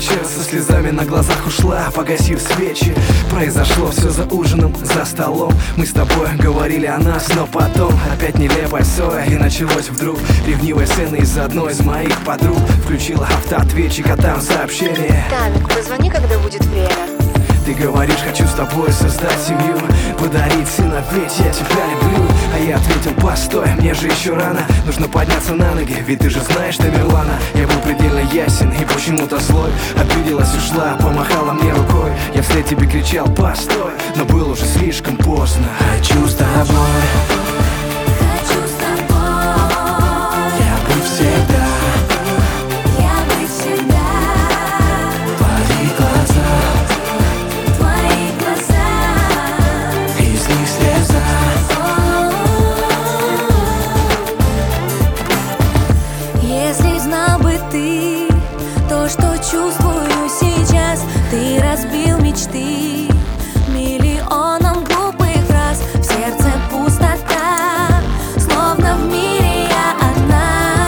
вечер, со слезами на глазах ушла, погасив свечи. Произошло все за ужином, за столом. Мы с тобой говорили о нас, но потом опять нелепая ссора. И началось вдруг ревнивая сцена из-за одной из моих подруг. Включила автоответчик, а там сообщение: Тамик, позвони, когда будет время. Ты говоришь, хочу с тобой создать семью, подарить сына, ведь я тебя люблю. А я ответил: постой, мне же еще рано, нужно подняться на ноги, ведь ты же знаешь Тамерлана. Я был предельно ясен и почему-то злой. Обиделась, ушла, помахала мне рукой. Я вслед тебе кричал: постой, но было уже слишком поздно. Хочу с тобой, я быть всегда. Если знал бы ты то, что чувствую сейчас, ты разбил мечты миллионом глупых фраз. В сердце пустота, словно в мире я одна.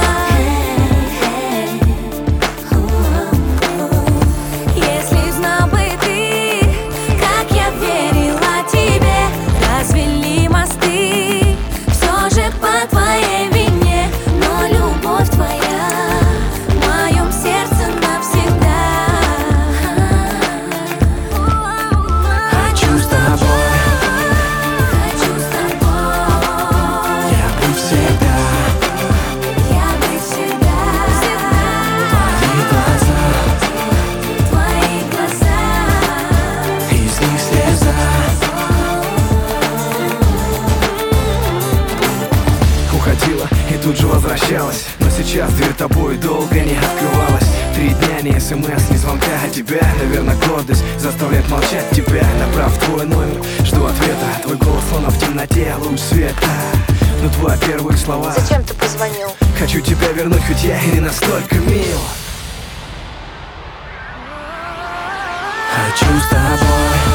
Если знал бы ты, как я верила тебе, развели мосты, все же по твоей вине. Но любовь твоя в моем сердце навсегда. Хочу с тобой, я быть всегда. Твои глаза, Из них слеза. Уходила и тут же возвращалась, но сейчас дверь тобой долго не открывалась. 3 дня ни смс, ни звонка от тебя. Наверное, гордость заставляет молчать тебя. Набрав твой номер, жду ответа. Твой голос словно в темноте, луч света. Но твои первые слова: Зачем ты позвонил? хочу тебя вернуть, хоть я и не настолько мил. Хочу с тобой,